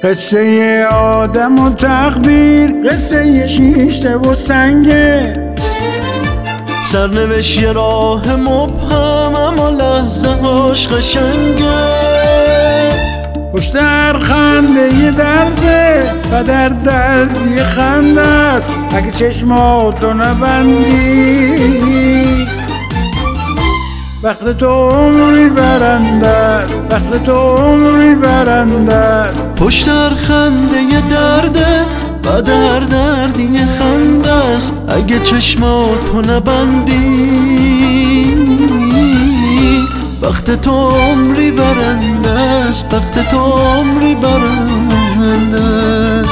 قصه آدم و تقدیر، قصه شیشته و سنگه. سرنوشت یه راه مبهم اما لحظه هاش قشنگه. پشت هر خنده یه درده و در درد یه خنده است. اگه چشماتو نبندی وقت تو عمری برنده است، وقت تو عمری برنده است. پشت هر خنده یه درده و در درد یه خنده است. اگه چشماتو نبندی وقت تو عمری برنده است، وقت تو عمری برنده است.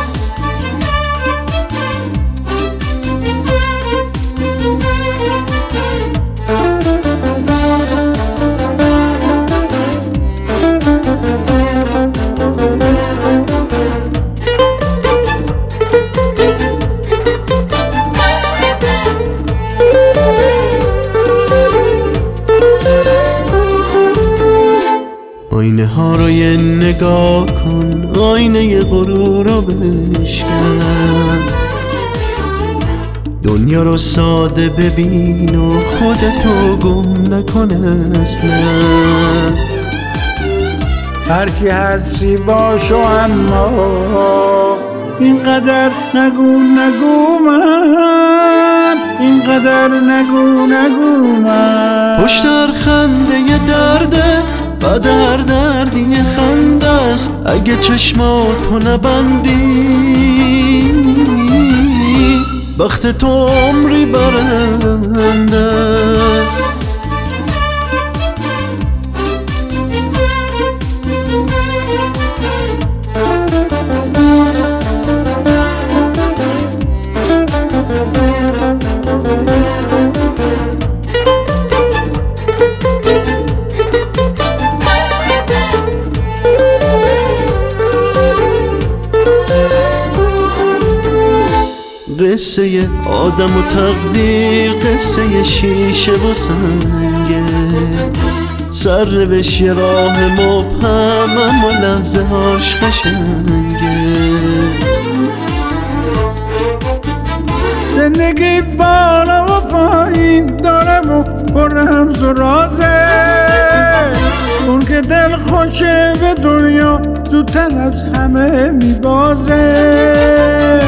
آینه ها رو یه نگاه کن، آینه غرور رو بشکن. دنیا رو ساده ببین و خودتو گم نکن اصلا. هر کی هستی باشو اما اینقدر نگو من، اینقدر نگو من. پشت هر خنده یه درده و در درد یه خنده است. اگه چشماتو نبندی وقت تو عمری برنده است. قصه آدم و تقدیر، قصه شیشه و سنگه. سرنوشت یه راه مبهم اما لحظه هاش قشنگه. زندگی بالا و پایین داره و پر رمز و رازه. اون که دل خوشه به دنیا زودتر از همه میبازه.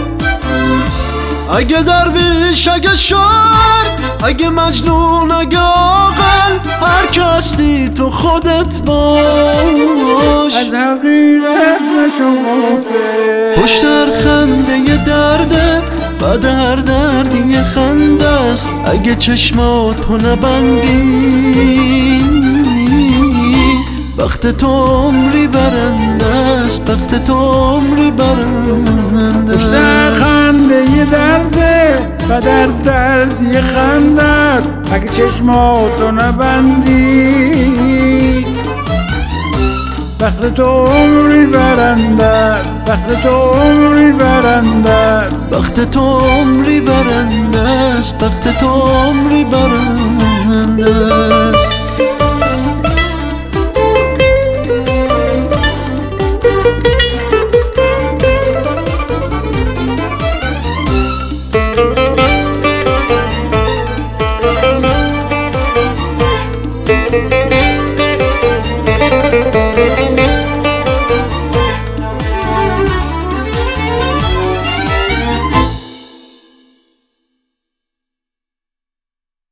اگه درویش، اگه شاعر، اگه مجنون، اگه عاقل، هر که هستی تو خودت باش. از حقیقت نشو غافل. پشت هر خنده یه درده و در درد یه خنده است. اگه چشماتو نبندی وقت تو عمری برنده است، وقت تو عمری برنده است. پشت هر خنده یه درده و در درد یه خنده است. اگه چشماتو نبندی وقت تو عمری برنده است، وقت تو عمری برنده است. وقت تو عمری برنده است، وقت تو عمری برنده است.